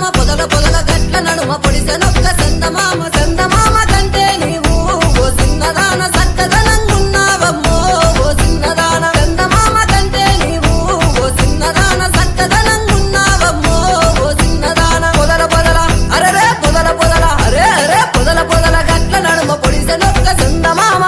పొదల పొదల గట్ల నడుమ పొడిసెనొక్క చందమామ చందమామ కంటే నీవు ఓ చిన్నదాన సక్కదనంగున్నావమ్మో ఓ చిన్నదాన చందమామ కంటే నీవు ఓ చిన్నదాన సక్కదనంగున్నావమ్మో ఓ చిన్నదాన పొదల పొదల అరే పొదల పొదల అరే పొదల పొదల గట్ల నడుమ పొడిసెనొక్క చందమామ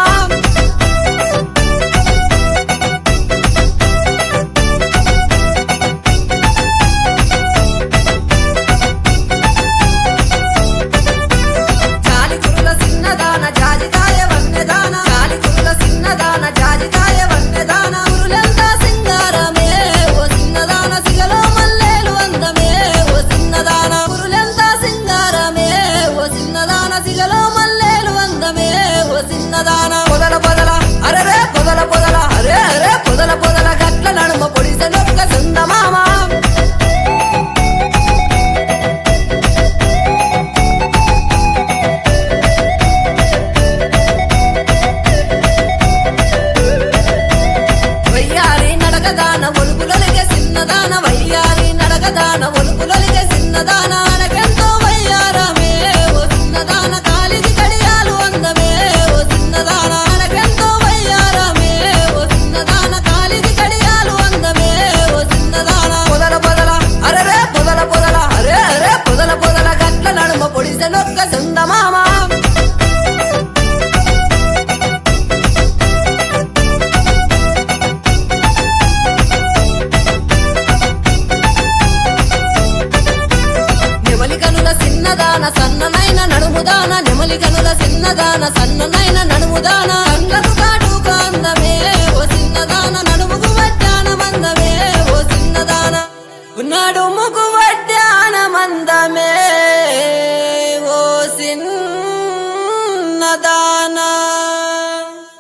పొదల పొదల అరే పొదల పొదల గట్ల నడుమ పొడిసెనొక్క చందమామ వయ్యారి నడకదాన ఒలుకులొలిగే చిన్నదాన వయ్యారి నడకదాన ఒలుకులొలిగే చిన్నదాన అనకెంతో వయ్యారమే ఓ చిన్నదాన కాలిది కడియాలు అందమే ఓ చిన్నదాన అనకెంతో వయ్యారమే ఓ చిన్నదాన కాలిది కడియాలు అందమే ఓ చిన్నదాన పొదల పొదల అరే పొదల పొదల గట్ల నడుమ పొడిసెనొక్క చందమామ నెమలికనుల చిన్నదాన సన్ననైన నడుముదాన నెమలికనుల చిన్నదాన సన్ననైన నడుముదాన